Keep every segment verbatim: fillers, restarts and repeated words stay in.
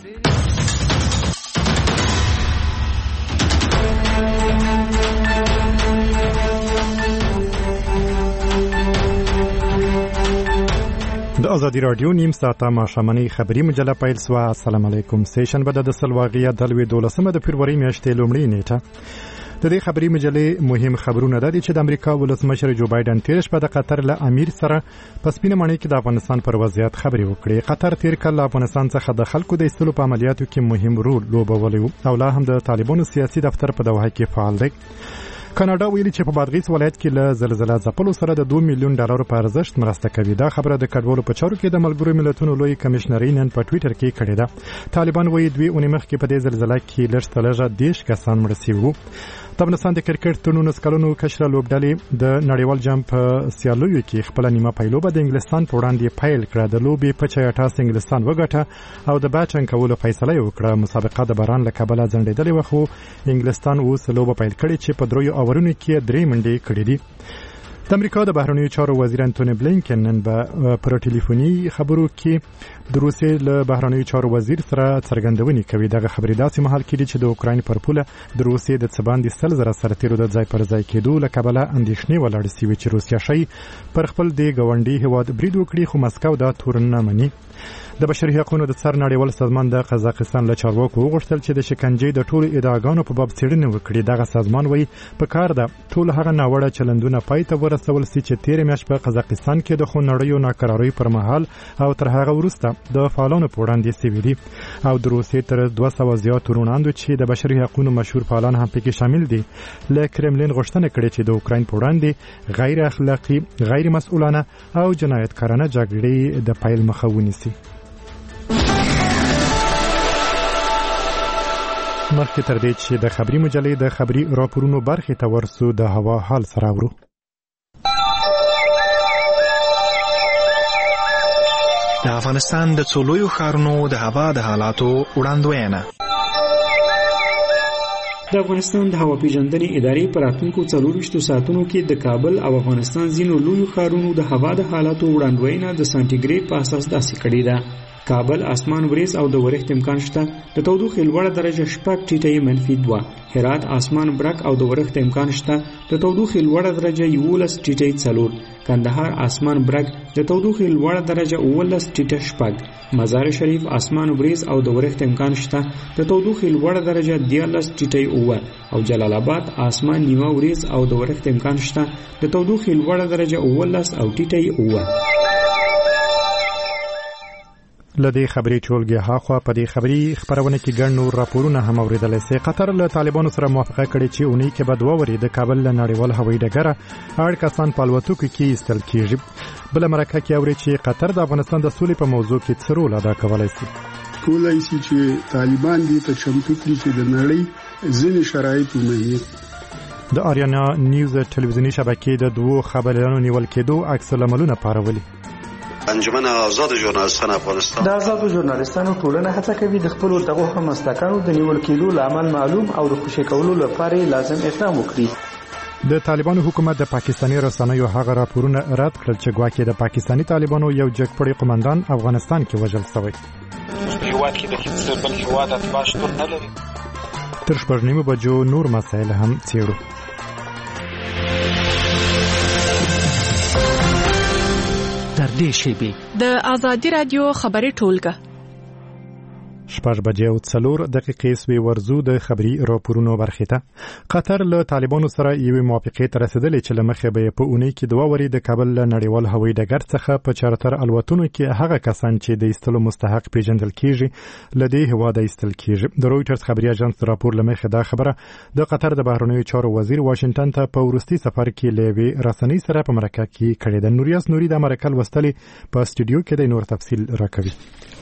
د ازادي رادیو نیم ساعته ماښامنۍ خبري مجله پیل سوه. السلام علیکم. سه شنبه د سلواغې د لوی دولسمه د فبرورۍ میاشتې لومړۍ نیټه. د دې خبري مجلې مهم خبرونه دا دي چې د امریکا ولسمشر جو بایدن تیر شپه د قطر له امیر سره په سپینه ماڼۍ کې د افغانستان پر وضعیت خبرې وکړې. قطر تیر کال له افغانستان څخه د خلکو د ایستلو په عملیاتو کې مهم رول لوبولی و او لا هم د طالبانو سیاسي دفتر په دوحه کې فعال دی. کاناډا ویلي چې په بادغیس ولایت کې له زلزلې ځپلو سره د دوه میلیون ډالرو په ارزښت مرسته کوي. دا خبره د کډوالو په چارو کې د ملګرو ملتونو لوی کمشنري نن په ټویټر کې کړې ده. طالبان وایي دوی اونۍ مخکې په دې زلزلې کې لږ تر لږه دېرش کسان مړه شوي وو. د افغانستان د کرکټ تر نولس کلونو کشره لوبډلې د نړیوال جام په سیالیو کې خپله نیمه پایلوبه د انګلستان په وړاندې پیل کړه. د لوبې په چای ټاس انګلستان وګټه او د بیټنګ کولو فیصله یې وکړه. مسابقه د باران له کبله ځنډېدلې وه خو انګلستان اوس لوبه پیل کړې چې په دریو اورونو کې درې منډې کړې دي. د امریکا د بهرنیو چارو وزیر انټونی بلینکن نن به پر ټلیفوني خبرو کې د روسیې له بهرنیو چارو وزیر سره څرګندونې کوي. دغه خبرې داسې مهال کې دي چې د اوکراین پر پوله د روسیې د څه باندې سل زره سرتیرو د ځای پر ځای کېدو له کبله اندېښنې ولاړې سوي چې روسیه ښایي پر خپل دې ګاونډي هېواد برید وکړي خو مسکو دا تور نه مني. د بشري حقوقو د څار نړیوال سازمان د قزاقستان له چارواکو وغوښتل چې د شکنجې د ټولو ادعاګانو په باب څېړنه وکړي. دغه سازمان وایي په کار ده ټول هغه ناوړه چلندونه پای ته ورسول سي چې تېره میاشت په قزاقستان کې د خونړیو ناکراریو پر مهال او تر هغه وروسته د فعالانو په وړاندې سوي دي او د روسیې تر دوه سوه زیات روڼاندو چې د بشري حقوقو مشهور فعالان هم پکې شامل دي له کرملین غوښتنه کړې چې د اوکراین په وړاندې غیر اخلاقي غیر مسؤلانه او جنایتکارانه جګړې د پیل مخه ونیسي. مخکې تر دې چې د خبري مجلې د خبري راپورونو برخې ته ورسو د هوا حال سره اورو. د افغانستان د څو لویو ښارونو د هوا د حالاتو وړاندوینه. د افغانستان د هوا پیژندنې ادارې په راتلونکو څلورویشتو ساعتونو کې د کابل او افغانستان ځینو لویو ښارونو د هوا د حالاتو وړاندوینه د سانټیګریډ په اساس داسې کړې ده. کابل اسمان وریځ او د ورښت امکان شته، د تودوخې لوړه درجه شپږ ټیټه منفي دوه. هرات اسمان برک او د ورښت امکان شته، د تودوخې لوړه درجه یولس ټیټه څلور. کندهار اسمان برک، د تودوخې لوړه درجه اوولس ټیټه شپږ. مزار شریف اسمان وریځ او د ورښت امکان شته، د تودوخې لوړه درجه دیارلس ټیټه اووه. او جلال آباد اسمان نیمه وریځ او د ورښت امکان شته، د تودوخې لوړه درجه اوولس او ټیټه اووه. لدې خبري ټولګي هاخوا په دې خبري خبرونه کې ګڼ نور راپورونه هم اوریدل سي. قطر له طالبانو سره موافقه کړې چې اونۍ کې به دوه ورې د کابل له نړیوال هوایي ډګره اړ کسان په الوتکو کې ایستل کیږي. بل مرکه کې اوري چې قطر د افغانستان د سولې په موضوع کې څه رول ادا کولای شي. کولای شي چې طالبان دې ته چمتو کړي چې د نړۍ ځینې شرایط ومني. د آریانا نیوز ټلویزیونی شبکې د دوو خبريالانو نیول کېدو عکس العملونه پارولي. انجمن آزاد ژورنالیستان افغانستان د آزادو ژورنالیستانو ټولنه هڅه کوي د خپل دغه همسلکانو د نیول کېدو لامل معلوم او د خوشی کولو لپاره لازم اقدام وکړي. د طالبانو حکومت د پاکستاني رسنیو هغه راپورونه رد کړل چې ګواکې د پاکستاني طالبانو یو جګپړی قومندان افغانستان کې وژل شوی. هیواد کې د هیڅ بل هیواد اتباع شتون نه لري. تر شپږ نیمو بجو نور مسایل هم څېړو. د ازادي رادیو خبري ټولګه شپږ بجې او څلور دقیقې سوي ورزو د خبري راپورونو برخې ته. قطر له طالبانو سره یوې موافقې ته رسیدلې چې له مخې به په اونۍ کې دوه ورې د کابل له نړیوال هوایي ډګر څخه په چارتر الوتنو کې هغه کسان چې د ایستلو مستحق پیژندل کیږي له دې هواده ایستل کیږي. د رویټرز خبري اژانس راپور له مخې دا خبره د قطر د بهرنیو چارو وزیر واشنگټن ته په وروستي سفر کې له یوې رسنۍ سره په مرکه کې کړې ده. نوریاس نوري د مرکه لوستلې په استودیو کې د نور تفصیل راکوي.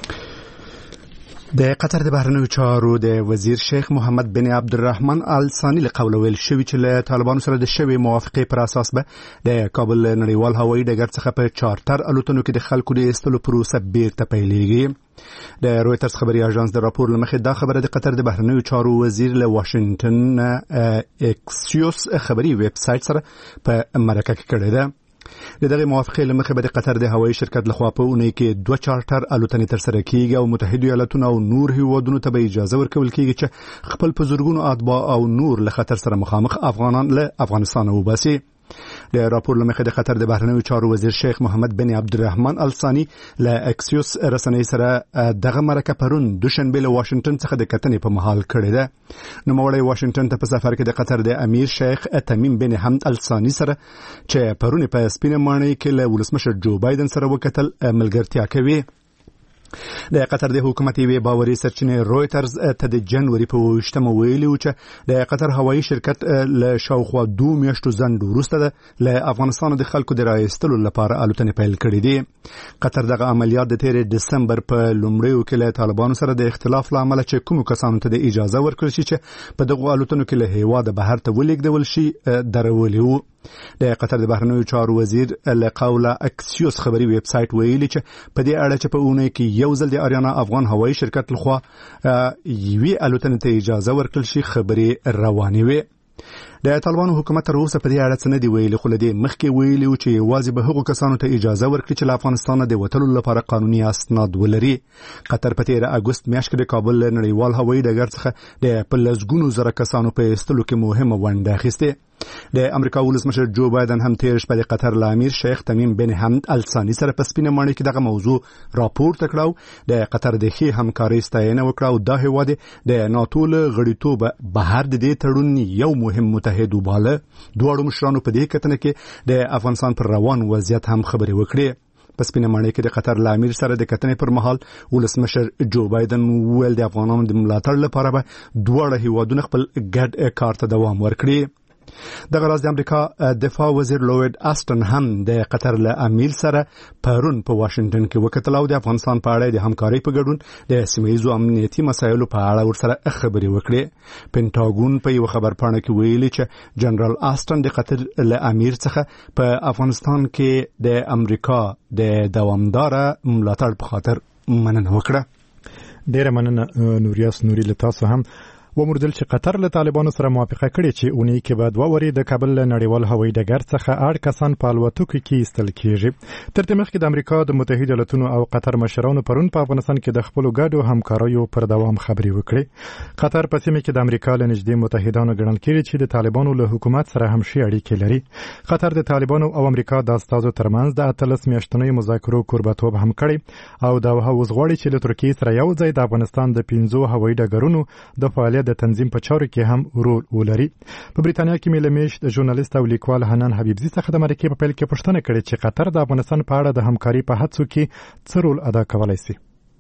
د قطر د بهرنیو چارو د وزیر شیخ محمد بن عبدالرحمن آل ثانی له قوله ویل شوی چې له طالبانو سره د شوی موافقې پر اساس به د کابل نړیوال هوایي ډګر څخه په چارتر الوتنو کې د خلکو د ایستلو پروسه بیرته پیلېږي. د رویټرز خبري اژانس د راپور لمخې دا خبره د قطر د بهرنیو چارو وزیر له واشنگټن اکسیوس خبري ویب سایټ سره په مرکه کې کړې ده. د دغه موافقې لمخې به د قطر د هوایي شرکت لخوا په اونۍ کې دوه چارټر الوتنې ترسره کیږي او متحده ایالاتونو او نور هیوادونو ته به اجازه ورکول کیږي چې خپل په زرګونو اتباع او نور له خطر سره مخامخ افغانان له افغانستان وباسي. د راپور لمخې د قطر د بهرنیو چارو وزیر شیخ محمد بن عبدالرحمن الثاني له اکسیوس رسنۍ سره دغه مرکه پرون دوشنبه له واشنگټن څخه د کتنې په محل کړې ده. نوموړی واشنگټن ته په سفر کې د قطر د امیر شیخ تمیم بن حمد الثاني سره چې پرون په سپینه ماڼۍ کې له ولسمشر جو بایدن سره وکتل ملګرتیا کوي. د قطر د حکومت یوې باوري سرچینې رویټرز ته د جنوري په اووه ویلي و چې د قطر هوایي شرکت له شاوخوا دوه میاشتو ځنډ وروسته د له افغانستان د خلکو د راایستلو لپاره الوتنې پیل کړې دي. قطر دغه عملیات د تیر دسمبر په لومړیو کې له طالبانو سره د اختلاف له امله چې کوم کسانو ته د اجازه ورکړل شي چې په دغه الوتنو کې له هیواده بهر ته ولېږدول شي درولي وو. د قطر د بهرنیو چارو وزیر له قوله اکسیوس خبري ویب سټ ویلي چې په دې اړه چې په اونۍ کې یو ځل د اریانا افغان هوایي شرکت لخوا یوې الوتنې ته اجازه ورکړل شي خبري روانې وي. د طالبانو حکومت تر اوسه په دې اړه څه نه دی ویلي، خو له دې مخکې ویلي و چې یوازې به هغو کسانو ته اجازه ورکړي چې له افغانستانه د وتلو لپاره قانوني اسناد ولري. قطر په تېره اګوست میاشت کې د کابل له نړیوال هوایي ډګر څخه د په لسګونو زره کسانو په ایستلو کې مهمه ونډه اخیستې. د امریکا ولسمشر جو بایدن هم تیر شپه د قطر له امیر شیخ تمیم بن حمد الثاني سره په سپینه ماڼۍ کې دغه موضوع راپورته کړه. د قطر د ښې همکارۍ ستاینه وکړه او دا هیواد د ناتو له غړیتوب بهر د دې تړون یو مهم متحد وباله. دواړو مشرانو په دې کتنه کې د افغانستان پر روان وضعیت هم خبرې وکړې. په سپینه ماڼۍ کې د قطر له امیر سره د کتنې پر مهال ولسمشر جو بایدن ویل د افغانانو د ملاتړ لپاره به دواړه هیوادونه خپل ګډ کار ته دوام ورکړي. دغه راز د امریکا دفاع وزیر لوید آستن هم د قطر له امیر سره پرون په واشنگټن کې وکتل او د افغانستان په اړه د همکارۍ په ګډون د سیمه‌ییزو امنیتي مسایلو په اړه ورسره خبرې وکړې. پینټاګون په یو خبرپاڼه کې ویلي چې جنرال آستن د قطر له امیر څخه په افغانستان کې د امریکا د دوامداره ملاتړ په خاطر مننه وکړه. ډیره مننه نوریاس نوري له تاسو هم ومردل چې قطر له طالبانو سره موافقه کړې چې اونۍ کې به دوه وري د کابل له نړیوال هوایي ډګر څخه اړ کسان په الوتکو کې ایستل کیږي. تر دې مخکې د امریکا د متحده ایالاتونو او قطر مشرانو پرون په افغانستان کې د خپلو ګډو همکاریو پر دوام خبرې وکړې. قطر په سیمه کې د امریکا له نږدې متحدانو ګڼل کېږي چې د طالبانو له حکومت سره هم ښې اړیکې لري. قطر د طالبانو او امریکا د استازو ترمنځ د اتلس میاشتنیو مذاکرو کوربه‌توب هم کړی او دا اوس غواړي چې له ترکیې سره یو ځای د افغانستان د پنځو هوایي ډګرونو د فعالیت د تنظیم په چارو کې هم رول ولري. په بریتانیا کې ملمش د ژورنالیست او لیکوال حنان حبیبزي څخه د مرکې په پیل کې پوښتنه کړې چې قطر د افغانستان په اړه د همکاري په هڅو کې څه رول ادا کولای شي.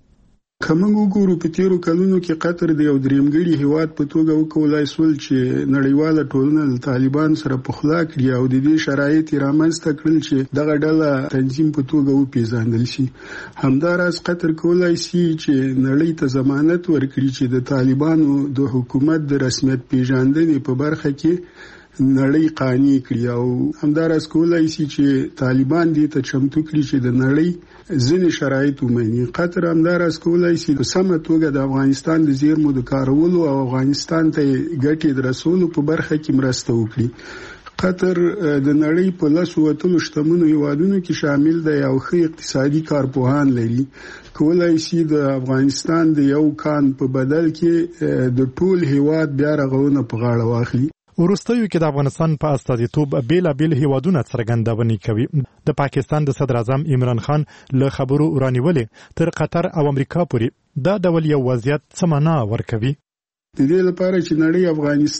کومه وګورو په تیرو کلونو کې قطر د یو دریمګړي هیواد په توګه وکولای سول چې نړیواله ټولنه د طالبان سره پخلا کړي او د دې شرایط رامنځته کړل چې دغه ډله تنظیم په توګه وپیژندل شي. همداراز قطر کولای شي چې نړۍ ته ضمانت ورکړي چې د طالبانو د حکومت د رسمیت پیژندنې په برخه کې نړۍ قانع کړي او همداراز کولای شي چې طالبان دې ته چمتو کړي چې د نړۍ ځینې شرایط ومني. قطر همداراز کولای شي په سمه توګه د افغانستان د زیرمو د کارولو او افغانستان ته ګټې د رسولو په برخه کې مرسته وکړي. قطر د نړۍ په لسو وتلو شتمنو هیوادونو کې شامل دی او ښه اقتصادي کارپوهان لري. کولای شي د افغانستان د یو کان په بدل کې د ټول هیواد بیا رغونه په غاړه واخلي. وروستیو کې د افغانستان په استازیتوب بیلابیل هیوادونه څرګندونې کوي. د پاکستان د صدر اعظم عمران خان له خبرو ورانیولې تر قطر او امریکا پورې دا ډول یو وضعیت څه معنا ورکوي؟ د دې لپاره چې نړۍ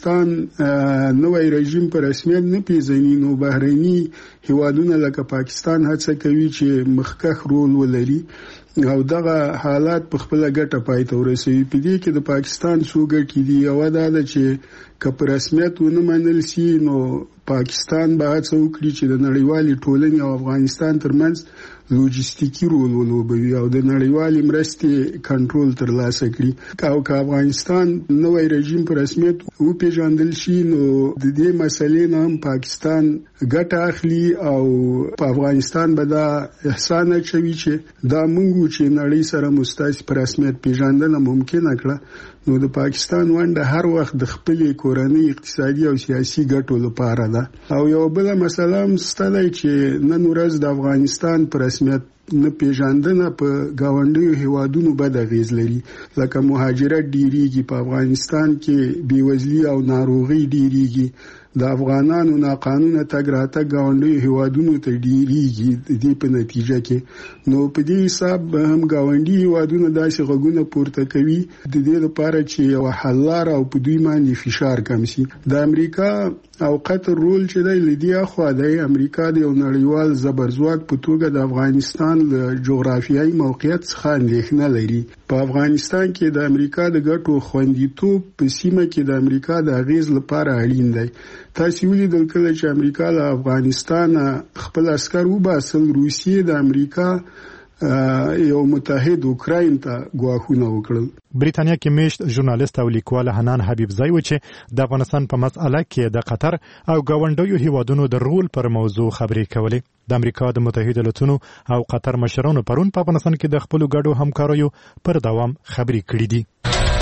افغانستان نوی رژیم په رسمیت نه پیژني نو بهرني هیوادونه لکه پاکستان هڅه کوي چې مخکښ رول ولري او دغه حالات په خپل ګټه پای ته ورسوي. په دې کې د پاکستان څو ګټې دي. یو دا ده چې که په رسمیت ونه منل شي نو پاکستان به هڅه وکړي چې د نړیوالې ټولنې او افغانستان ترمنځ لوجستیکي رول ولوبوي او د نړیوالې مرستې کنټرول ترلاسه کړي. او که افغانستان نوی رژیم په رسمیت وپیژندل شي نو د دې مسلې نه هم پاکستان ګټه اخلي او په افغانستان به دا احسان اچوي چې دا موږ وو چې نړۍ سره مستاسي په رسمیت پیژندنه ممکنه کړه نو د پاکستان ونډه هر وخت د خپلې کورنۍ اقتصادي او سیاسي ګټو لپاره ده او یو بل مسله هم ستله چې نن ورځ د افغانستان په رسمیت نه پیژندنه په گاونډیو هیوادونو بد اغیز لري لکه مهاجرت ډیریږي په افغانستان کې بیوزلي او ناروغي ډیریږي د افغانانو ناقانونه تګ راتګ گاونډیو هیوادونو ته ډیریږي د دې په نتیجه کې نو په دې حساب به هم گاونډي هیوادونه داسې غوږونه پورته کوي د دې لپاره چې یو حل لاره او په دوی باندې فشار کم شي د امریکا او قطر رول چې دی لدی اخوا دی امریکا د یو نړیوال زبرځواک په توګه د افغانستان له جغرافیایي موقعیت څخه اندېښنه لري په افغانستان کې د امریکا د ګټو خوندیتوب په سیمه کې د امریکا د اغیز لپاره اړین دی تاسو ولیدل کله چې امریکا له افغانستان خپل عسكر وباسل روسیې د امریکا یو متحد اوکراین ته ګواښونه وکړل بریتانیا کې میشت ژورنالیست او لیکوال حنان حبیبزی و چې د افغانستان په مسأله کې د قطر او ګاونډیو هیوادونو د رول پر موضوع خبرې کولې د امریکا د متحده ایالاتونو او قطر مشرانو پرون په افغانستان کې د خپل ګډو همکاریو پر دوام خبرې کړې دي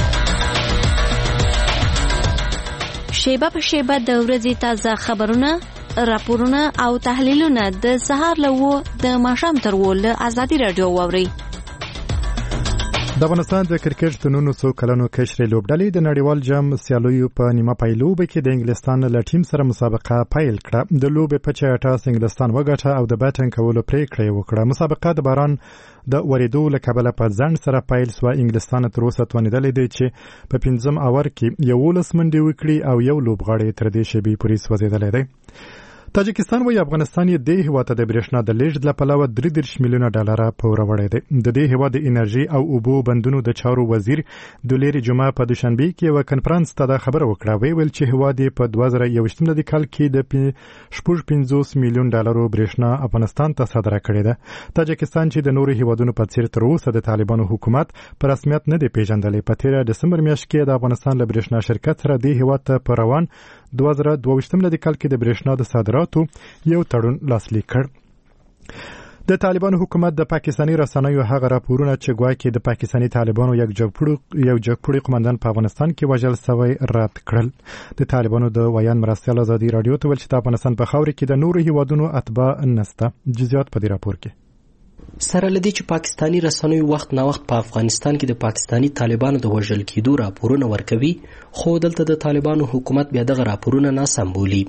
شیبه په شیبه د ورځې تازه خبرونه راپورونه او تحلیلونه د سهار لوو د ماښام تر وله ازادي رادیو ووري د افغانستان د کرکټ د نولسو کلونو کشر لوبډلې د نړیوال جام سیالیو په نیمه پایلوب کې د انګلستان له ټیم سره مسابقه پیل کړه د لوبې په چا ټاس انګلستان وګټه او د بیټینګ کولو پریکړه وکړه مسابقه د باران د وریدو له کبله په ځنډ سره پیل سو انګلستان تر اوسه توانیدلې دی چې په پنځم اور کې یولس منډې وکړي او یو لوبغاړی تر دې شیبې پورې سوځېدلی دی تاجکستان وایي افغانستان یې د هیواد ته د برېښنا د لیږد له پلوه درې دېرش میلیونه ډالره پور وړی دی د دې هیواد د انرژي او اوبو بندونو د چارو وزیر دولیر جمعه په دوشنبه کې یو کنفرانس ته دا خبره وکړه ویل چې هیواد په دوه زره یوویشت میلادي کال کې د شپږ پنځوس میلیون ډالرو برېښنا افغانستان ته صادره کړې ده تاجکستان چې د نورو هیوادونو په څیر تر اوسه د طالبانو حکومت په رسمیت نه دی پیژندلی په تیره ډسمبر میاشت کې د افغانستان له برېښنا شرکت سره د هیواد ته په روان دوه زره دوه ویشت میلادي کال کې د برېښنا د صادراتو یو تړون لاسلیک کړ د طالبانو حکومت د پاکستاني رسنیو هغه راپورونه چې ګواکې د پاکستاني طالبانو یک جګپوړی یو جګپوړی قومندان په افغانستان کې وژل شوی رد کړل د طالبانو د ویان مرستیال ازادي رادیو ته ویل چې د افغانستان په خاور کې د نورو هیوادونو اتباع نسته جزئیات په دې راپور کې سره لدی چې پاکستانی رسنیو وخت نا وخت په افغانستان کې د پاکستانی طالبانو د وژل کېدو راپورونه ورکوي خو دلته د طالبانو حکومت بیا دغه راپورونه ناسم بولي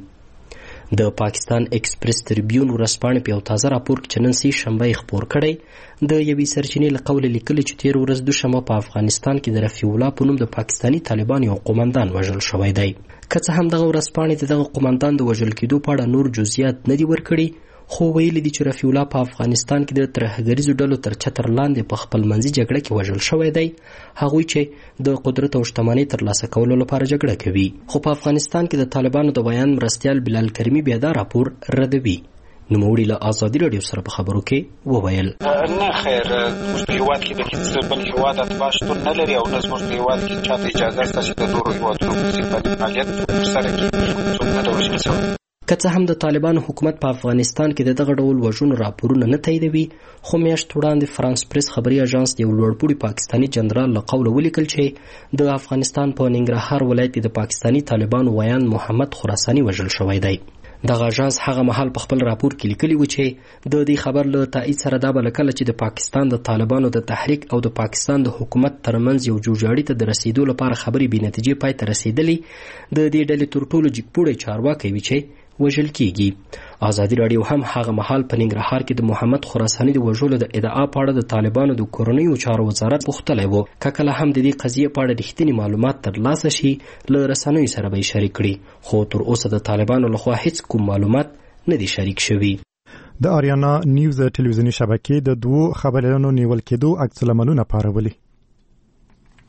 د پاکستان ایکسپریس تریبیون ورځپاڼې په یو تازه راپور کې چې نن سې شنبه خپور کړی د یوې سرچینې له قوله لیکلي چې تیر ورځ دوشنبه په افغانستان کې د رفیع الله په نوم د پاکستانی طالبانو یو قومندان وژل شوی دی که څه هم دغه ورځپاڼې د دغه قومندان د وژل کېدو په اړه نور جزئیات نه دي ورکړي خو ویلي دي چې رفیع الله په افغانستان کې د ترهګریزو ډلو تر چتر لاندې په خپل منځي جګړه کې وژل شوی دی هغوی چې د قدرت او شتمنۍ ترلاسه کولو لپاره جګړه کوي خو په افغانستان کې د طالبانو د بیان مرستیال بلال کریمي بیا دا راپور ردوي نوموړي له ازادي رادیو سره په خبرو کې وویل نه خیر موږ په هیواد کې د هیڅ بل هیواد اتباع شتون نه لري او نه زموږ په هیواد کې چاته اجازه شته چې د نورو هیوادونو په څېر باندې فعالیت ترسره کړي څوک نه ده وژل شوی که څه هم د طالبانو حکومت په افغانستان کې د دغه ډول وژنو راپورونه نه تاییدوي خو میاشت وړاندې فرانس پریس خبري اژانس د یو لوړپوړي پاکستاني جنرال له قوله ولیکل چې د افغانستان په ننګرهار ولایت کې د پاکستاني طالبانو ویان محمد خراساني وژل شوی دی دغه اژانس هغه مهال په خپل راپور کې لیکلي و چې د دې خبر له تایید سره دا به کله چې د پاکستان د طالبانو د تحریک او د پاکستان د حکومت ترمنځ یو جوړجاړي ته د رسیدو لپاره خبرې بې نتیجې پای ته رسیدلې د دې ډلې تر ټولو جګپوړی چارواکی وي چې وژل کیږي ازادي رادیو هم هغه مهال په ننګرهار کې د محمد خراساني د وژلو د ادعا په اړه د طالبانو د کورنیو چارو وزارت پوښتلی و که کله هم د دې قضیې په اړه رښتیني معلومات ترلاسه شي له رسنیو سره به یې شریک کړي خو تر اوسه د طالبانو لخوا هیڅ کوم معلومات نه دي شریک شوي د آریانا نیوز ټلویزیوني شبکې د دوو خبريالانو نیول کېدو عکس العملونه پارولي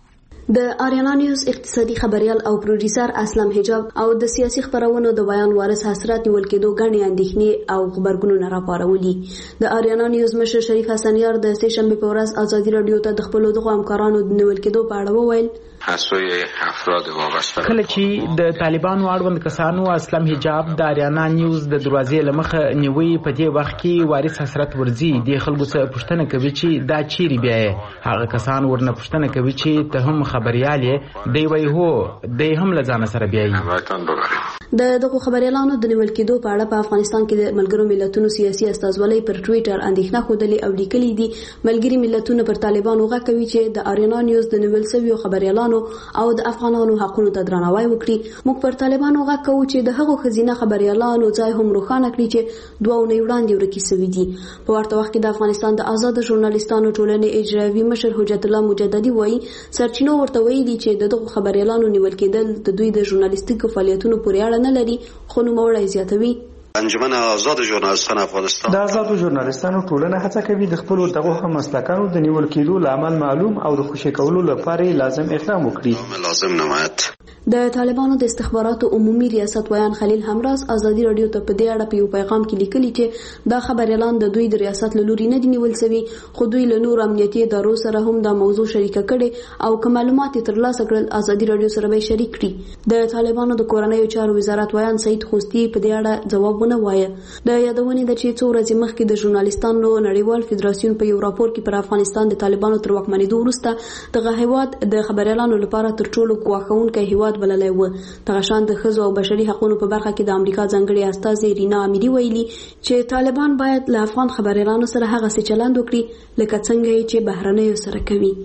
د آریانا نیوز اقتصادي خبريال او پروډوسر اسلام حجاب او د سیاسي خبرونو د بیان وارث حسرت نیول کېدو غني اندېښنې او خبرګونونه راپارولي. د آریانا نیوز مشر شریف حسن یار د سه شنبه په ورځ ازادي رادیو ته د خپل دغه همکارانو د نیول کېدو په اړه وویل حسوی افراد وابسته کله چې د طالبانو اړوند کسانو اسلام حجاب د آریانا نیوز د دروازې لمخه نیوي په دې وخت کې وارث حسرت ورځي د خلکو څخه پوښتنه کوي چې دا چیرې بیا هغه کسان ورنه پوښتنه کوي چې ته هم خبريال یې دی وای هو دی هم لزان سره بیاي. د دغه خبريالانو د نیول کېدو په اړه په افغانستان کې د ملګرو ملتونو سیاسي استازولۍ پر ټوئیټر اندېښنه خوده او لیکلي دي ملګري ملتونه پر طالبانو غږ کوي چې د آریانا نیوز د نیول شویو خبريالانو او د افغانانو حقوقو ته درناوی وکړي. موږ پر طالبانو غږ کوو چې د هغو خزینه خبريالانو ځای هم روښانه کړي چې دوه اونۍ وړاندې ورکی شوی دي. په ورته وخت کې د افغانستان د آزاد ژورنالیستانو ټولنې اجرایي مشر حجت الله مجددي وایي سرچینو ورته ویلي چې دغه خبريالانو نیول کېدل د دوی د ژورنالیستیکو فعالیتونو پورې اړه نه لري خو نوموړی زیاتوي انجمن آزاد ژورنالیستان افغانستان د آزاد ژورنالیستانو ټولنه هڅه کوي د خپل دغه هم مسلکانو د نیول کېدو لامل معلوم او د خوشی کولو لپاره لازم اقدام وکړي. لازم نمایت د طالبانو د استخباراتو عمومي ریاست ویان خلیل همراز ازادي رادیو ته په دې اړه په یو پیغام کې لیکلي چې دا خبريالان د دوی د ریاست له لوري نه دی نیول شوی خو دوی له نور امنیتي ادارو سره هم دا موضوع شریکه کړي او کوم معلومات ترلاسه کړل ازادي رادیو سره به شریک کړي. د طالبانو د کورنیو چارو وزارت ویان سید خوستی په دې اړه ځواب ونه وایي. د یادونې د چې څو ورځې مخکې د ژورنالیستانو نړیوال فدراسیون په یو راپور کې پر افغانستان د طالبانو تر واکمنېدو وروسته دغه هیواد د خبريالانو لپاره تر ټولو ګواښونکی هیواد بللی و. دغه شان د ښځو او بشري حقوقو په برخه کې د امریکا ځانګړي استازي رینا امیری ویلي چې طالبان باید له افغان خبريالانو سره هغه څه چلند وکړي لکه څنګه چې بهرنیو سره کوي.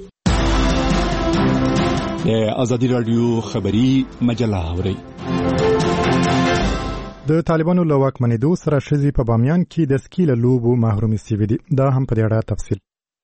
د ازادي رادیو خبری مجله اوري. د طالبانو له واکمنېدو سره ښځې په بامیان کې د سکي له لوبو محرومې شوې دي. دا هم په دې اړه تفصیل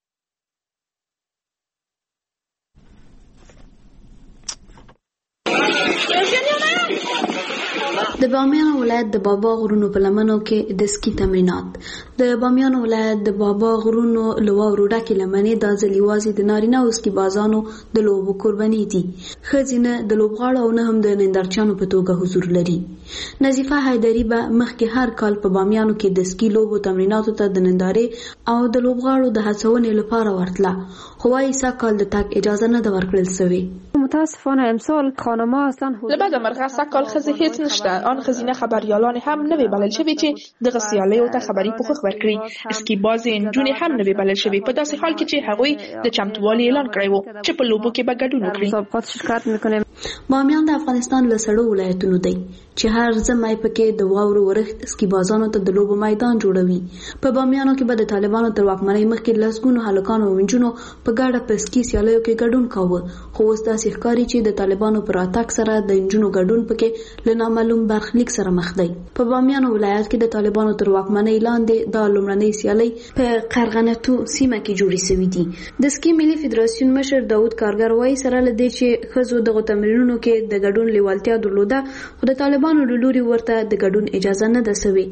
د بامیان ولایت د بابا غرونو په لمنو کې د سکی تمرینات. د بامیان ولایت د بابا غرونو لوا وروډه کې لمنې د ځلیوازي د نارینه او سکی بازانو د لوبو قرباني دي. خزینه د لوبغاړو او نه هم د نندارچیانو په توګه حضور لري. نظیفه حیدری به مخکې هر کال په بامیانو کې د سکی لوبو تمریناتو ته د نندارې او د لوبغاړو د هڅونې لپاره ورتله خو وايي ساکال د تک اجازه نه د ورکړل شوی. متاسفانه امسال خانم‌ها اصلا لبعد مرغه ساکال خزه هیڅ نشته. آن خزینه خبریالان هم نوی بلل شوی چې د غسیالیو ته خبري پوښښ ورکړي. اسکی باز انجونې هم نوی بلل شوی په داسې حال کې چې هغوی د چمتووالي اعلان کړی وو چې په لوبو کې به ګډون وکړي. مسابقات شرکت میکنه. بامیان د افغانستان له سړو ولایتونو دی چې هر ځمای پکې د واورو ورښت اسکی بازانو ته د لوبو میدان جوړوي. په بامیانو کې به د طالبانو تر واکمنۍ مخکې لسګونو هلکانو او نجونو په ګډه په اسکی سیالیو کې ګډون کاوه خو اوس داسې ښکاري چې د طالبانو پر اتاک سره د نجونو ګډون پکې له نامعلوم برخلیک سره مخ دی. په بامیان ولایت کې د طالبانو تر واکمنۍ لاندې د لومړنۍ سیالۍ په قرغنتو سیمه کې جوړې شوې دي. د سکی ملي فدراسیون مشر داود کارګر وایي سره لدې چې ښځو دغه تمرینونو کې د ګډون لیوالتیا درلوده خو د طالبانو له لوري ورته د ګډون اجازه نه ده شوې.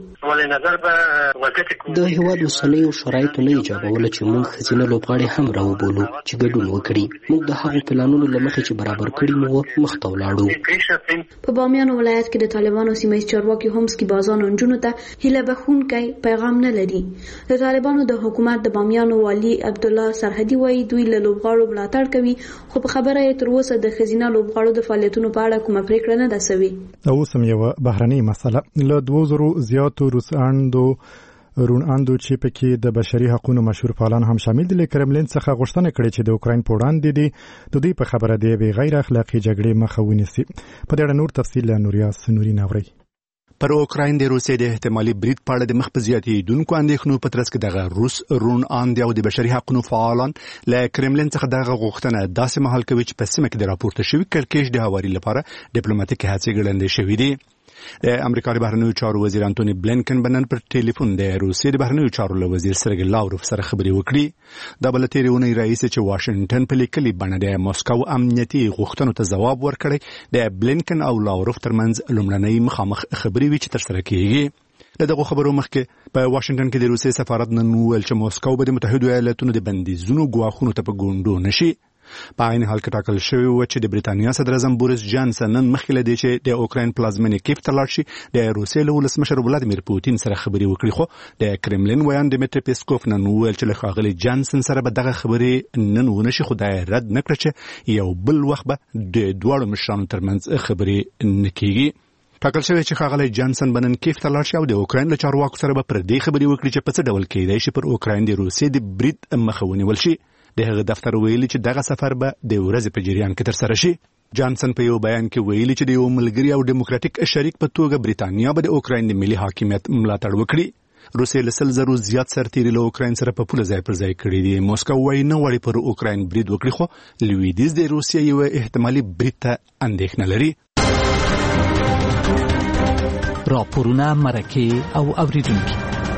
د هیواد اوسنیو شرایطو نه ایجابوله چې موږ ښځینه لوبغاړي هم راوبولو چې ګډون وکړي. موږ د هغو پلانونو له مخې چې برابر کړي مو مخ ته ولاړو. په بامیان ولایت کې د طالبانو سیمه چارواکي هم سکی بازانو نجونو ته هیله بخښونکی پیغام نه لري. د طالبانو د حکومت د بامیان والي عبدالله سرحدي وایي دوی له لوبغاړو ملاتړ کوي خو په خبره یې تر اوسه د ښځینه لوبغاړو د فعالیتونو په اړه کومه پریکړه نه ده شوې. اوس هم یوه بهرنۍ مسله له دوه زرو زیاتو روساندو روناندو چې پکې د بشري حقوقو مشهور فعالان هم شامل دي له کرملین څخه غوښتنه کړې چې د اوکراین په وړاندې دي د دوی په خبره دی به غیر اخلاقی جګړې مخه ونیسي. په دې اړه نور تفصیل له نوریاس نورین اوري. پر اوکراین د روسیې د احتمالي برید په اړه د مخ په زیاتېدونکو اندېښنو په ترڅ کې دغه روس روناند او د بشري حقوقو فعالان له کرملین څخه دغه غوښتنه داسې مهال کوي چې په سیمه کې د راپورته شوي کړکېچ د هواري لپاره ډیپلوماټیک هڅې ګړندې شوې دي. د امریکا د بهرنیو چارو وزیر انټونی بلینکن بنن پر ټلیفون د روسیې د بهرنیو چارو له وزیر سرګی لاوروف سره خبرې وکړي. د بل تیرې اونۍ رئیس چې واشنگټن په لیکلي بڼه د موسکو امنیتي غوښتنو ته ځواب ورکړی د بلینکن او لاوروف ترمنځ لومړنۍ مخامخ خبرې وی چې تر سره کیږي. له دغه خبرو مخکې په واشنگټن کې د روسیې سفارت نن وویل چې موسکو به د متحده ایالاتونو د بندیزونو ګواښونو ته په ګوندو نشي. په عین حال کې ټاکل شوی و چې د بریتانیا صدر اعظم بوریس جانسن نن مخکې له دې چې د اوکراین پلازمینې کیف ته لاړ شي د روسیې له ولسمشر ولادیمیر پوتین سره خبرې وکړي، خو د کرملین ویان ډیمیټری پیسکوف نن وویل چې له ښاغلي جانسن سره به دغه خبرې نن ونه شي، خو دا رد نه کړ چې یو بل وخت به د دواړو مشرانو ترمنځ خبرې نه کیږي. ټاکل شوی چې ښاغلی جانسن به نن کیف ته لاړ شي او د اوکراین له چارواکو سره به پر دې خبرې وکړي چې په څه ډول کیدای شي پر اوکراین د روسیې د برید مخه ونیول شي. د هغه دفتر ویلي چې دغه سفر به د ورځې په جریان کې ترسره شي. جانسن په یو بیان کې ویلي چې د یو ملګري او ډیموکراټیک شریک په توګه بریتانیا به د اوکراین د ملي حاکمیت ملاتړ وکړي. روسیې له سل زرو زیات سرتیري له اوکراین سره په پوله ځای پر ځای کړي دي. موسکو وایي نه غواړي پر اوکراین برید وکړي، خو لویدیځ د روسیې یو احتمالي برید ته اندېښنه لري. راپورونه، مرکې او اوریدونکي.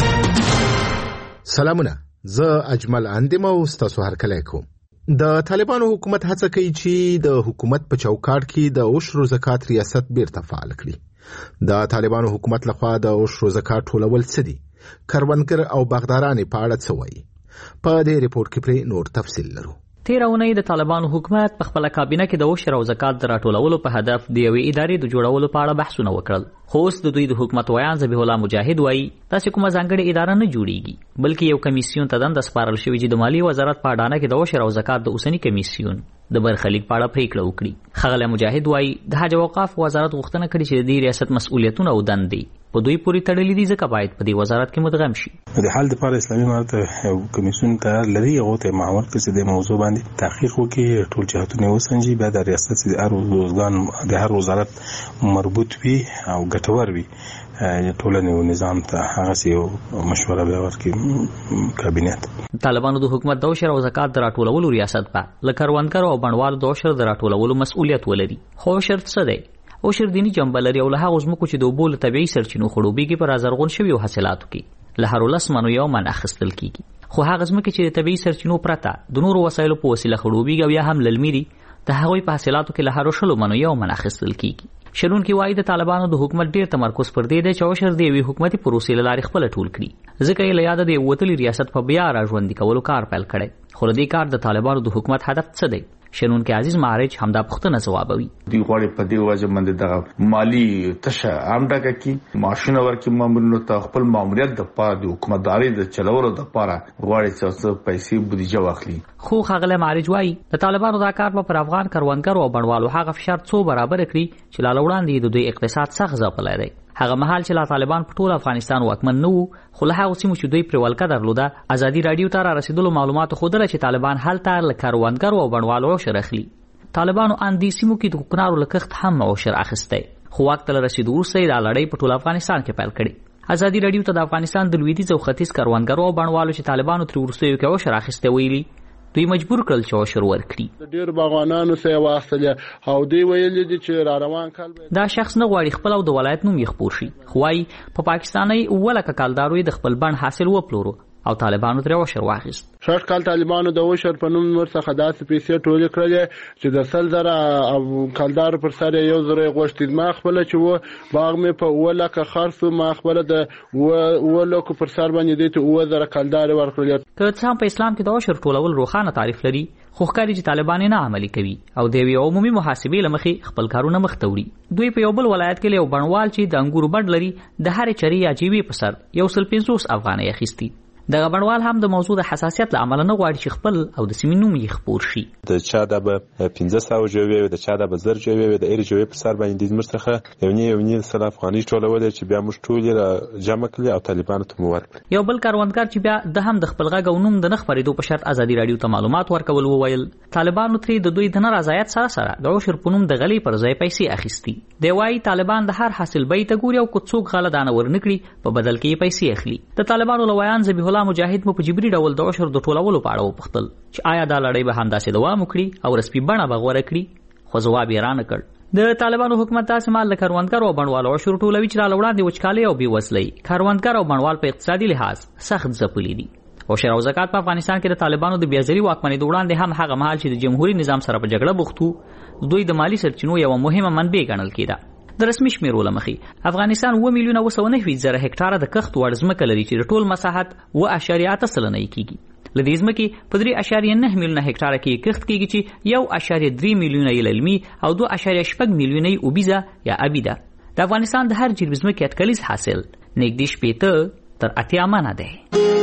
سلامونه، زه اجمل اندیم او ستاسو هرکلی کوم. د طالبانو حکومت هڅه کوي چې د حکومت په چوکاټ کې د عشر زکات ریاست بیرته فعال کړي. د طالبانو حکومت لخوا د عشر زکات ټولول څه دي؟ کروندګر او باغداران په اړه څه وایي؟ په دې ریپورت کې پرې نور تفصیل لرو. تیره اونۍ د طالبانو حکومت په خپله کابینه کې د عشر او زکات د راټولولو په هدف د یوې ادارې د جوړولو په اړه بحثونه وکړل، خو اوس د دوی د حکومت ویان ذبیح الله مجاهد وایي داسې کومه ځانګړې اداره نه جوړیږي، بلکې یو کمیسیون ته دنده سپارل شوې چې د مالیې وزارت په اډانه کې د عشر او زکات د اوسني کمیسیون د برخلیک په اړه پریکړه وکړي. ښاغلی مجاهد وایي د حج او اوقاف وزارت غوښتنه کړې چې د دې ریاست مسؤلیتونه او دندې په دوی پورې تړلې دي، ځکه باید په دې وزارت کې مدغم شي. د حال لپاره اسلامي امارت یو کمیسیون تیار لري، هغه ته معمول کړي د موضوع باندې تحقیق وکړي، ټول جهتونه وسنجي، بعد د ریاست د هر وزګان د هر وزارت مربوط وي او ګټور وي ټولنې او نظام ته هغه یو مشوره به ورکړي کابینه. طالبانو د حکومت د عشر او زکات د راټولولو ریاست په له کروندګرو او بڼوالو د عشر د راټولولو مسؤلیت ولري. خو عشر څه دی؟ عشر دیني جنبه لري او له هغو ځمکو چې د اوبو له طبیعي سرچینو خړوبېږي په رازرغون شویو حاصلاتو کې له هرو لس منو یو من اخیستل کیږي، خو هغه ځمکې چې د طبیعي سرچینو پرته د نورو وسایلو په وسیله خړوبېږي او یا هم للمي دي، د هغوی په حاصلاتو کې له هرو شلو منو یو من اخیستل کیږي. شنونکي وایي د طالبانو د حکومت ډیر تمرکز پر دې دی چې عشر د یوې حکومتي پروسې له لارې خپله ټول کړي، ځکه یې له یاده د یو وتلي ریاست په بیا راژوندي کولو کار پیل کړی. خو له دې کار د طالبانو د حکومت هدف څه دی؟ شنونکي عزیز معرج همدا پوښتنه ځوابوي. دوی غواړي په دې وجه باندې دغه مالی تشه عام ډکه کې معاشونه ورکړي مامورینو ته، خپل ماموریت د پاره د حکومتداري د چلولو د پاره غواړي چې پیسې بودیجه واخلي. خو ښاغلی معرج وایي د طالبانو دا کار به پر افغان کروندګرو او بڼوالو هغه فشار څو برابر کړي چې لا وړاندې د دوی اقتصاد سخت ځپلی دی. هغه مهال چې لا طالبان په ټول افغانستان واکمن نه وو، خو له هغو سیمو چې دوی پرې ولکه درلوده، ازادي راډیو ته را رسېدلو معلوماتو ښودله چې طالبان هلته له کروندګرو او بڼوالو عشر اخلي. طالبانو ان دې سیمو کې د کوکنارو له کښت هم عشر اخیستی، خو واک ته له رسېدو وروسته یې دا لړۍ په ټول افغانستان کې پیل کړې. ازادي راډیو ته د افغانستان د لویدیځ او ختیځ کروندګرو او بڼوالو چې طالبانو ترې وروستیو کې عشر اخیستی ویلي، دوی مجبور کړل چې عشر ورکړي. ډېر باغوانانو سره واخلې او دوی ویل دي چې را روان کال دا شخص نه غواړي خپل او د ولایت نوم یې خپور شي، خو وايي په پاکستاني ولکه کالدارو د خپل بڼ حاصل وپلورو او طالبانو ترې عشر واخیست. شش کال طالبانو د عشر په نوم ورڅخه داسې پیسې ټولې کړلې چې د سل زره او کالدارو پر سر یو زره غوښتي. ما خپل چې و باغ مې په ولکه خرڅو، ما خپل د ولکو پر سر باندې دې ته و زره کالدار ورکړل. که څه هم په اسلام کې د عشر ټولول روښانه تعریف لري، خو ښکاري چې طالبان نه عملي کوي او د یوې عمومي محاسبې له مخې خپل کارونه مخ ته وړي. دوی په یو بل ولایت کې یو بڼوال چې د انګورو بڼ لري د هرې چرې یا جیوې په سر یو سل پنځوس افغانۍ اخیستي. دغه بڼوال هم د موضوع د حساسیت له امله نه غواړي چې خپل او د سیمې نوم یې خپور شي. د چا د به پنځه سوه جوړې وي، د چا د به زر جوړې وي، د هرې جوړې پر سر باندې زموږ څخه یو نیم یو نیم سل افغانۍ ټولولې چې بیا موږ ټول یې را جمع کړلې او طالبانو ته مو ورکړل. یو بل کروندګر چې بیا د هم د خپل غږ او نوم د نه خپرېدو په شرط ازادي راډیو ته معلومات ورکول وویل طالبانو ترې د دوی د نه رضایت سره سره د عشر په نوم د غلې پر ځای پیسې اخیستي. دی وایي طالبان د هر حاصل بیې ته ګوري او که څوک غله دانه ورنکړي په بدل کې یې پیسې اخلي. د طالبانو له ویان ذبیح الله مجاهد مو په جبري ډول د عشر د ټولولو په اړه وپوښتل چې آیا دا لړۍ به همداسې دوام وکړي او رسمي بڼه به غوره کړي، خو ځواب یې رانه کړ. د طالبانو حکومت داسې مال له کروندګرو او بڼوالو عشر ټولوي چې لا وړاندې وچکالۍ او بېوزلۍ کروندګر او بڼوال په اقتصادي لحاظ سخت ځپلي دي. عشر او زکات په افغانستان کې د طالبانو د بیازري واکمنۍ د وړاندې هم هغه مهال چې د جمهوري نظام سره په جګړه بوخت وو، دوی د مالی سرچینو یوه مهمه منبع ګڼل کېده. د رسمي شمیرو له مخې افغانستان اوه میلیونه اوه سوه نهه زره هکټاره د کښت وړ ځمکه لري چې د ټول مساحت اوه اعشاریه اته سلنه یې کیږي. له دې ځمکې په درې اعشاریه نه میلیونه هکټاره کې کښت کیږي چې یو اعشاریه درې میلیونه یې للمي او دوه اعشاریه شپږ میلیونه یې اوبیزه یا ابیده. د افغانستان د هر جریب ځمکې اټکلیز حاصل نږدې شپېته تر اتیا منه دی.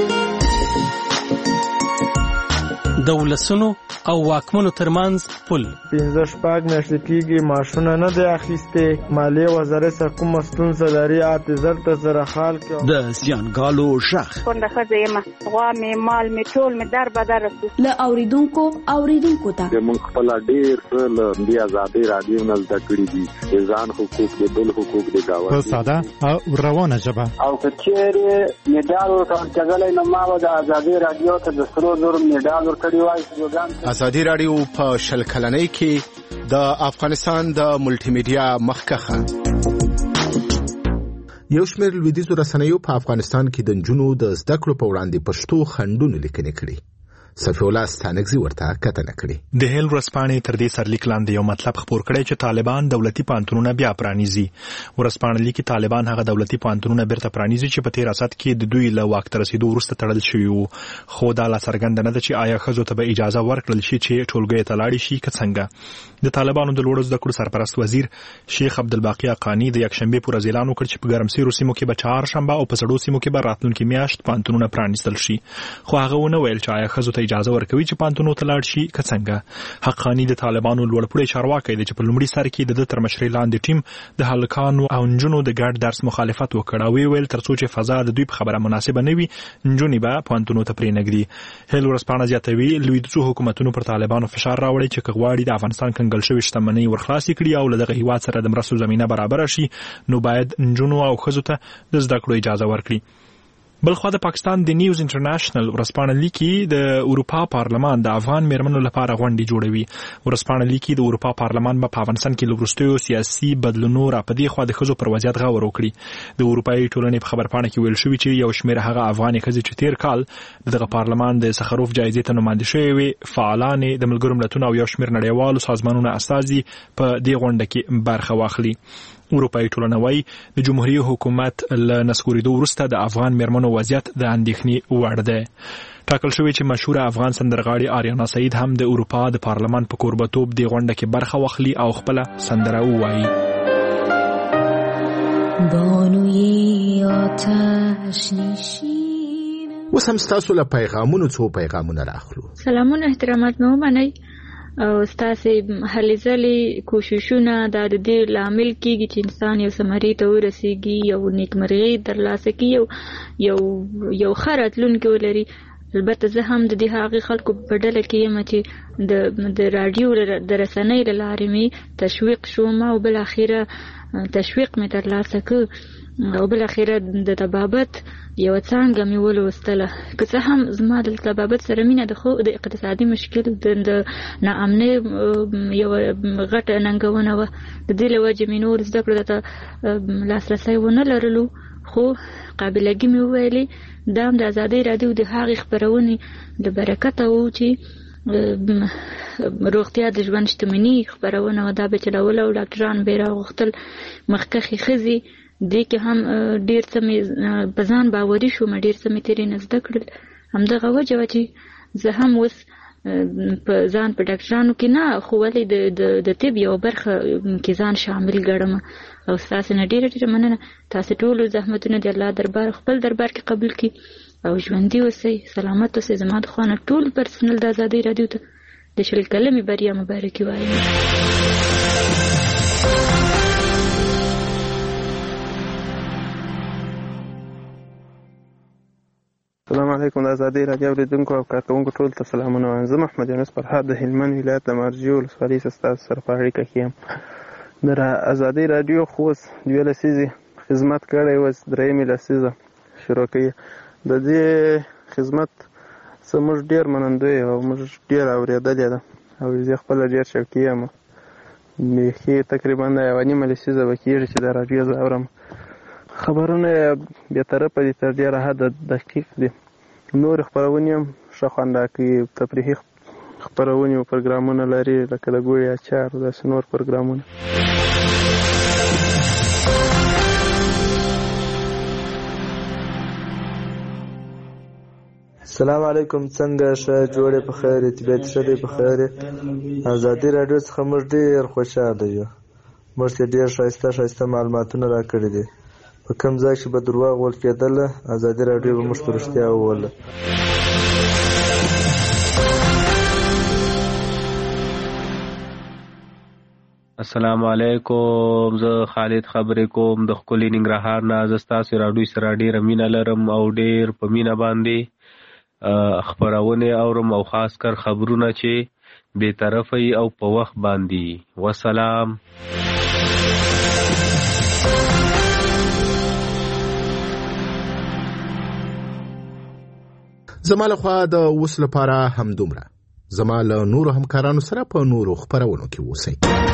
د ولسونو او واکمنو ترمنځ پل پنځه شپږ میاشتې کېږي معاشونه نه دی اخیستې. مالیې وزارت څخه کومه ستونزه لري اته زر ته زره خال کې د زیانګالو غږ کونډه ښځه یم، غوا مې مال مې ټول مې در بدر رسي. له اوریدونکو اوریدونکو ته موږ خپل ډېر څه له دې ازادۍ راډیو نه زده کړي دي، د ځان حقوق د بل حقوق د گاونډي په ساده او روانه ژبه. او که چېرې میډال ورکول کېدلی نو ما به د ازادۍ راډیو ته د سرو زرو میډال ورکړی وای. ازادي راډیو په شل کلنۍ کې د افغانستان د ملټي میډیا مخکخه. یو شمېر لویدیځو رسنیو په افغانستان کې د نجونو د زده کړو په وړاندې پښتو خنډونه لیکنې کړي. صفی الله ستانکزی ورته کتنه کړي. د هیل ورسپانې تر دې سرلیک لاندې یو مطلب خبر کړی چې طالبان دولتي پانتونونه بیا پرانیزي. ورسپانې لیکي طالبان هغه دولتي پانتونونه بیرته پرانیزي چې په تیر اسد کې د دوی له واک ته رسیدو وروسته تړل شوی وو. خو دا لا څرګنده نه ده چې آیا ښځو ته به اجازه ورکړل شي چې ټولګي ته لاړې شي که څنګه. د طالبانو د لوړو زده کړو سرپرست وزیر شیخ عبدالباقی حقانی د یکشنبه پر ورځ اعلان وکړ چې په ګرمسیرو سیمو کې به چهارشنبه او په سړو سیمو کې به راتلونکي میاشت پانتونونه پرانیستل شي. خو هغه ونه ویل چې آیا ښځو ته اجازه ورکوي چې پانتونو ته لاړ شي که څنګه. حقانی د طالبانو لوړپوړی چارواکی دی چې په لومړي سر کې د تر مشرۍ لاندې ټیم د هلکانو او نجونو د ګډ درس مخالفت وکړ او ویل ترڅو چې فضا د دوی په خبره مناسبه نه وي نجونې به پانتونو ته پرېنږدي. هیل ورسپانه زیاتوي لویدیځو حکومتونو پر طالبانو فشار راوړی چې که غواړي د افغانستان کنګل شوې شتمنۍ ورخلاصې کړي او له دغه هیواد سره د مرستو زمینه برابره شي نو باید نجونو او ښځو ته د زده کړو اجازه ورکړي. بلخوا د پاکستان د نیوز انټرنیشنل ورسپانه لیکي د اروپا پارلمان د افغان میرمنو لپاره غونډې جوړوي. ورسپانه لیکي د اروپا پارلمان به په افغانستان کې له وروستیو سیاسي بدلونونو راپدې خوا د ښځو پر وضعیت غور وکړي. د اروپایي ټولنې په خبرپاڼه کې ویل شوي چې یو شمېر هغه افغانې ښځې چې تیر کال دغه پارلمان د سخروف جایزې ته نماینده شوې وې فعالانې د ملګرو ملتونو او یو شمېر نړیوالو سازمانونو استازي په دې غونډه کې برخه واخلي. اروپایي ټولنه وايي د جمهوریت حکومت له نسکورېدو وروسته د افغان میرمنو وضعیت د اندېښنې وړ دی. ټاکل شوی چې مشهوره افغان سندرغاړې آریانا سعید هم د اروپا د پارلمان په کوربتوب دې غونډه کې برخه واخلي او خپله سندره ووایي. اوس هم ستاسو له پیغامونو څو پیغامونه راخلو. سلامونه احترامات مې ومنئ او ستاسې هلې ځلې کوششونه دا د دې لامل کېږي چې انسان یو ثمرې ته ورسېږي یو نیکمرغي ترلاسه کړي یو یو یو ښه راتلونکی ولري. البته زه هم د دې هغې خلکو په ډله کې یم چې د د راډیو د رسنۍ له لارې مې تشویق شوم او بالاخره تشویق مې ترلاسه کړ او بالاخره د طبابت یو څانګه مې ولوستله. که څه هم زما د طبابت سره مینه د خو د اقتصادي مشکل د ناامنۍ یو غټه ننګونه وه. د دې له وجې مې نور زده کړو ته لاسرسی ونه لرلو خو قابلګي مې وویلې دا هم د ازادۍ راډیو د هغې خپرونې د برکته و چې روغتیا د ژوند شتمني خپرونه وه. دا به چلوله او ډاکټران به یې راغوښتل. مخکښې ښځې دې کې هم ډېر څه مې په ځان باوري شوم ډېر څه مې ترې نه زده کړل. همدغه وجه وه چې زه هم اوس په ځان په ډاکټرانو کې نه خو ولې د د طب یوه برخه کې ځان شامل ګڼم او ستاسې نه ډېره ډېره مننه. تاسې ټولو زحمتونه د الله دربار خپل دربار کې قبول کړي او ژوندي اوسئ سلامت اوسئ. زما د خوا نه ټول پرسنل د ازادۍ راډیو ته د شل کلمې بریا مبارکي وایم. السلام علیکم. د ازادۍ راډیو اوریدونکو او کارکوونکو ټول ته سلامونه وایم. زه محمد یونس فرهاد د هلمند ولایت د مارجې ولسوالۍ څخه ستاسو سره په اړیکه کې یم. د ازادۍ راډیو خو اوس دوه لسیزې خدمت کړی و، اوس درېیمې لسیزه شروع کوي. د دې خدمت څه موږ ډېر منندوی او موږ ډېر اورېدلې ده او زه خپله ډېر شوقي یم. بیخي تقریبا یوه نیمه لسیزه به کېږي چې د راډیو زه اورم. خبرونه یې بېطرفه دي، تر ډېره حده دقیق دي. نورې خپرونې هم ښه خوند راکوي. تفریحي خپرونې او پروګرامونه لري لکه د ګوړې اچار داسې نور پروګرامونه. السلام علیکم، څنګه ښه جوړې په خیر طبیعت ښه دی په خیر. ازادي راډیو څخه موږ ډېر خوشاله یو. موږ ته ډېر ښایسته ښایسته معلوماتونه راکړي دي. په کوم ځای چې به درواغ ویل کېدله ازادي راډیو به موږ ته رښتیا وویله. السلام علیکم، زه خالد خبرې کوم د ښکلي ننګرهار نه. زه ستاسو راډیو سره ډېره مینه لرم او ډېر په مینه باندې خپرونې اورم او خاص کر خبرونه چې بې طرفه او په وخت باندې. وسلام. زما لخوا د اوس لپاره همدومره. زما له نورو همکارانو سره په نورو خپرونو کې اوسئ.